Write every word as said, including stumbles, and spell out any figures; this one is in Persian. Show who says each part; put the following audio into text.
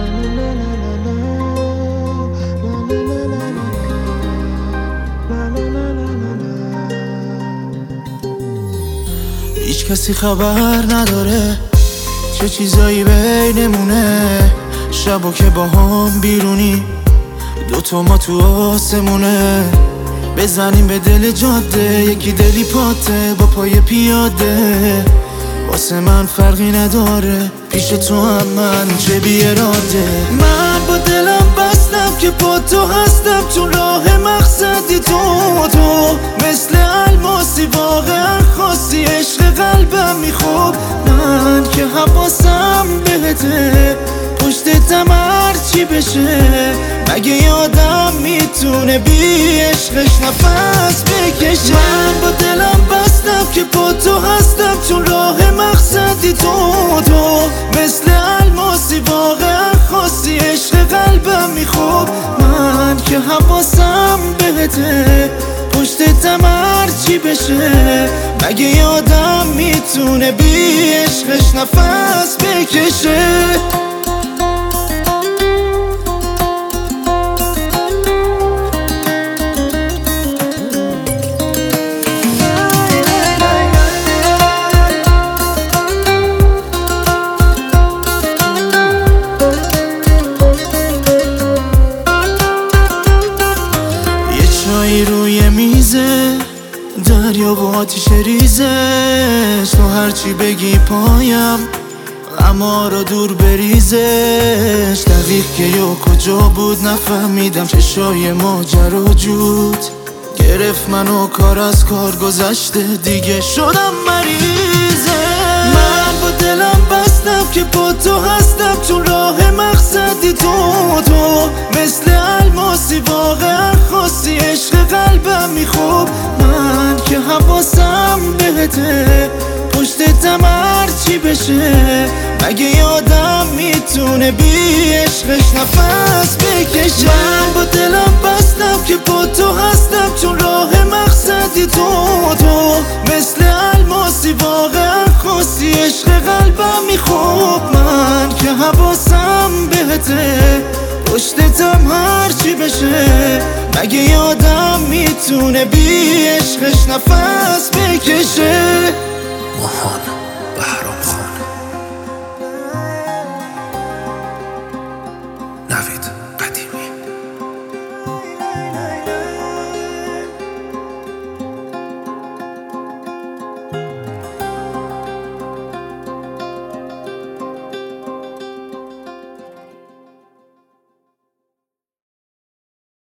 Speaker 1: هیچ کسی خبر نداره چه چیزایی بینمونه، شبا که با هم بیرونی دوتا ما تو آسمونه، بزنیم به دل جاده یکی دلی پاته با پای پیاده. واسه من فرقی نداره پیش تو هم من چه بی اراده. من با دلم بستم که با تو هستم، تو راه مقصدی تو تو مثل الماسی واقعا خاصی، عشق قلبم میخوب من که حواسم بهته، پشتتم هرچی بشه. مگه یادم میتونه بی عشقش نفس بکشه؟ من با دلم بستم که با تو هستم، تو راه مقصدی تو تو مثل الماسی واقعا خاصی، عشق قلبم میخوب من که حواسم بهته، پشتتم هرچی بشه. مگه یادم میتونه بی عشقش نفس بکشه؟ روی میزه دریا و آتیش ریزش، تو هرچی بگی پایم غما رو دور بریزش. دقیق که یا کجا بود نفهمیدم، چشای ماجرا جود گرفت منو، کار از کار گذشته دیگه شدم مریضه. من با دلم بستم که با تو هستم، تو راه مقصدی تو تو مثل الماسی واقعا خاصی، عشق قلبم میخوب من که حواسم بهته، پشتتم هرچی بشه. مگه یادم میتونه بی عشقش نفس بکشه؟ من با دلم بستم که با تو هستم، تو راه مقصدی تو تو مثل الماسی واقعا خاصی، عشق قلبم میخوب من که حواسم بهته، پشتتم هرچی بشه. مگه یادم میتونه بی عشقش نفس بکشه؟